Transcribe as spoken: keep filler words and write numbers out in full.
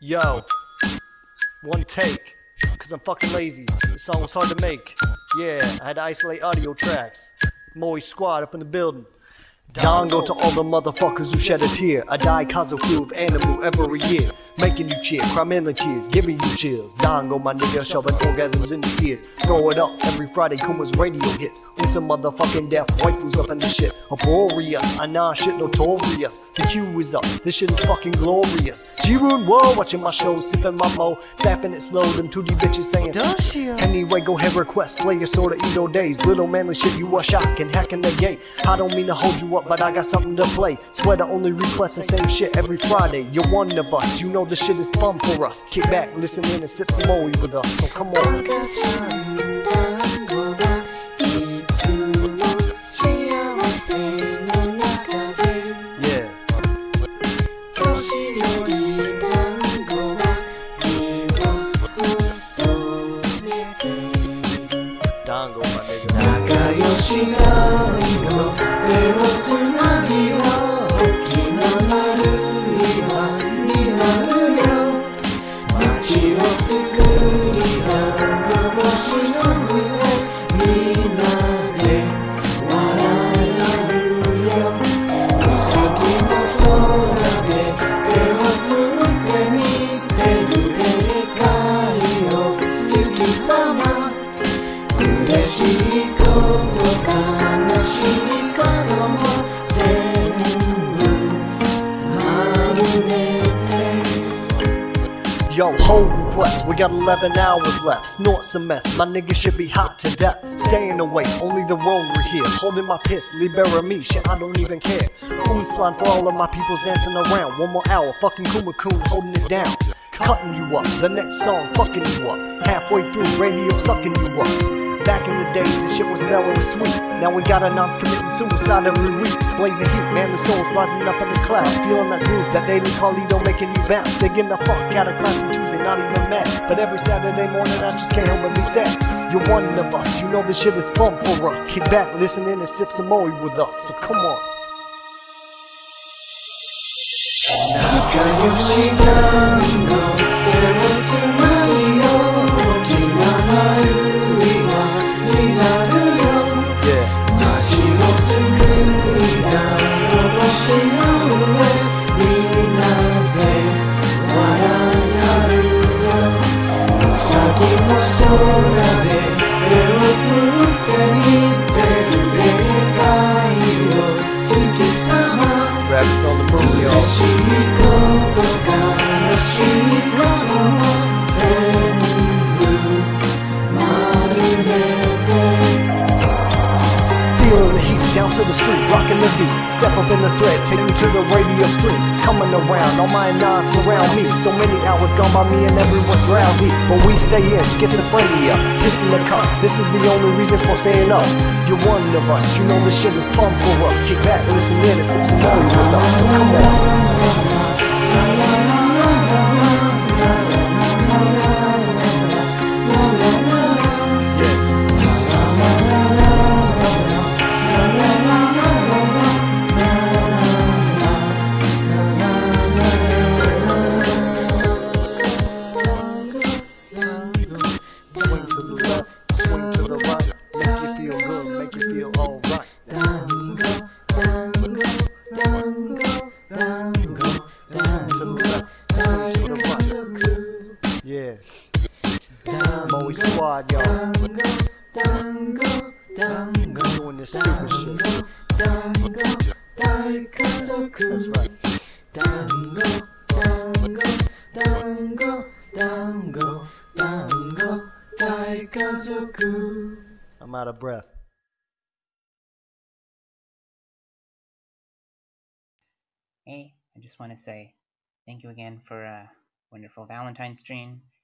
Yo, one take, cause I'm fucking lazy. This song was hard to make. Yeah, I had to isolate audio tracks. Moist squad up in the building. Dongo to all the motherfuckers who shed a tear. I die cause of crew of animal every year. Making you cheer, crying in the tears, giving you chills. Dongo, my nigga, shoving orgasms in your ears. Throw it up every Friday, Kuma's radio hits. With some motherfucking deaf waifus up in the shit. Uproarious, I nah shit notorious. The Q is up, this shit is fucking glorious. G-Rune, whoa, watching my shows, sipping my mo, fapping it slow. Them two D bitches saying, does she? Anyway, go ahead, request, play your sorta Edo days. Little manly shit, you are shocking, hacking the gate. I don't mean to hold you up, but I got something to play. Swear to only request the same shit every Friday. You're one of us, you know the shit is fun for us. Kick back, listen in and sip some more with us. So come on. Yeah. Dongo, my nigga. 仲良し団子手をつなぎは大きな丸い輪になるよ街を救い団子星の上みんなで笑い合うようさぎの空で手を振ってみてるでかいよ月様嬉しいこと悲しいことも全部丸めて Yo, hold request, we got eleven hours left. Snort some meth, my niggas should be hot to death. Staying away, only the road we're here. Holding my piss, libera me, shit, I don't even care. Oonslan for all of my peoples dancing around. One more hour, fucking Kuma-kun holding it down. Cutting you up, the next song fucking you up. Halfway through, radio sucking you up. Back in the days, this shit was mellow and sweet. Now we got announced committing suicide every week. Blazing heat, man, the soul's rising up in the clouds. Feeling that groove, that daily Carlito making you bounce. They getting the fuck out of class and Tuesday, not even mad. But every Saturday morning, I just can't help but be sad. You're one of us, you know this shit is fun for us. Kick back, listen in and sip some more with us. So come on. 仲良し団子手をつなぎよ大きな丸い輪になるよ Yeah. 街を救い団子星の上みんなで笑い合うようさぎの空で手を振ってみてるでかいよ月様 Rabbits on the moon, 嬉 yo. しいこと悲しいことも全部丸めて Feeling the heat, down to the street, rocking the beat. Step up in the thread, take me to the radio stream. Coming around, all my nines surround me. So many hours gone by me and everyone's drowsy. But we stay in, schizophrenia, piss in the cup. This is the only reason for staying up. You're one of us, you know this shit is fun for us. Kick back, listen in and sip some more with us. So come on. Swing to the left, swing to the right. Make you feel good, make you feel alright. Dango, dango, dango, dango, To the left, swing to the right. Yeah. Moe Squad, y'all. dango, dango, Doing this stupid shit. dango, 大家族 That's right. dango, dango, dango, dango, dango, 大家族 I'm out of breath. Hey, I just want to say thank you again for a wonderful Valentine's stream.